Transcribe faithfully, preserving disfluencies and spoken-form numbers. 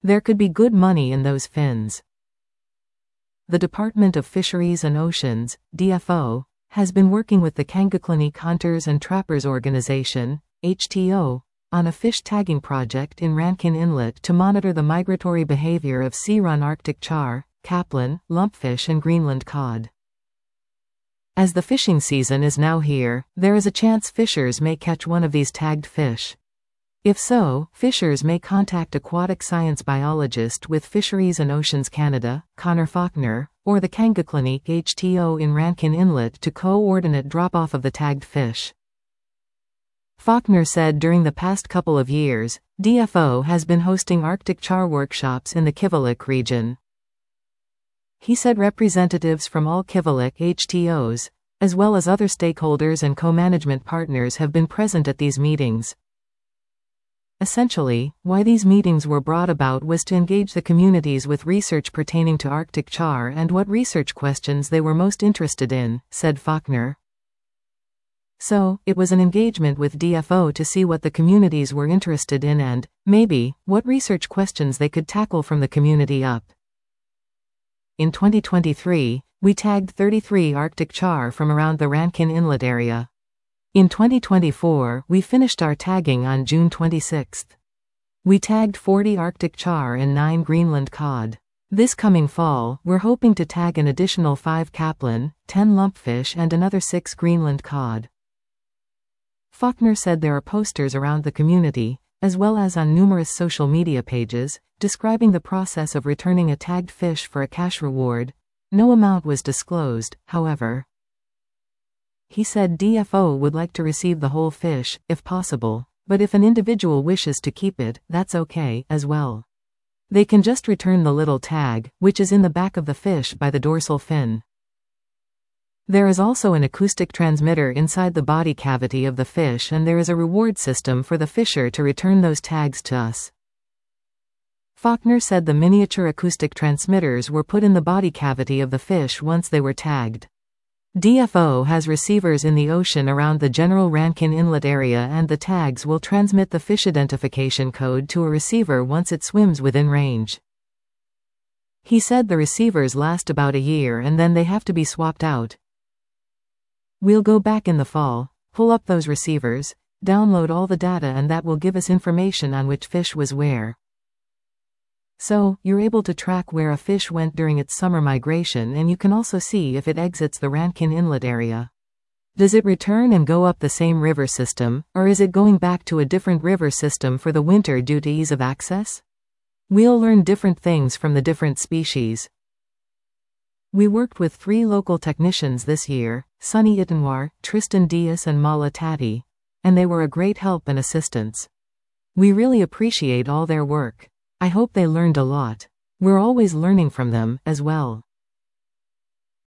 There could be good money in those fins. The Department of Fisheries and Oceans, D F O, has been working with the Kangaklaniq Hunters and Trappers Organization, H T O, on a fish tagging project in Rankin Inlet to monitor the migratory behavior of sea-run Arctic char, capelin, lumpfish and Greenland cod. As the fishing season is now here, there is a chance fishers may catch one of these tagged fish. If so, fishers may contact aquatic science biologist with Fisheries and Oceans Canada, Connor Faulkner, or the Kangaklaniq H T O in Rankin Inlet to coordinate drop-off of the tagged fish. Faulkner said during the past couple of years, D F O has been hosting Arctic char workshops in the Kivalliq region. He said representatives from all Kivalliq H T Os, as well as other stakeholders and co-management partners have been present at these meetings. Essentially, why these meetings were brought about was to engage the communities with research pertaining to Arctic char and what research questions they were most interested in, said Faulkner. So, it was an engagement with D F O to see what the communities were interested in and, maybe, what research questions they could tackle from the community up. In twenty twenty-three, we tagged thirty-three Arctic char from around the Rankin Inlet area. In twenty twenty-four, we finished our tagging on June twenty-sixth. We tagged forty Arctic char and nine Greenland cod. This coming fall, we're hoping to tag an additional five capelin, ten lumpfish and another six Greenland cod. Faulkner said there are posters around the community, as well as on numerous social media pages, describing the process of returning a tagged fish for a cash reward. No amount was disclosed, however. He said D F O would like to receive the whole fish, if possible, but if an individual wishes to keep it, that's okay, as well. They can just return the little tag, which is in the back of the fish by the dorsal fin. There is also an acoustic transmitter inside the body cavity of the fish, and there is a reward system for the fisher to return those tags to us. Faulkner said the miniature acoustic transmitters were put in the body cavity of the fish once they were tagged. D F O has receivers in the ocean around the general Rankin Inlet area, and the tags will transmit the fish identification code to a receiver once it swims within range. He said the receivers last about a year and then they have to be swapped out. We'll go back in the fall, pull up those receivers, download all the data, and that will give us information on which fish was where. So, you're able to track where a fish went during its summer migration, and you can also see if it exits the Rankin Inlet area. Does it return and go up the same river system, or is it going back to a different river system for the winter due to ease of access? We'll learn different things from the different species. We worked with three local technicians this year, Sunny Itanwar, Tristan Diaz and Mala Tati, and they were a great help and assistance. We really appreciate all their work. I hope they learned a lot. We're always learning from them, as well.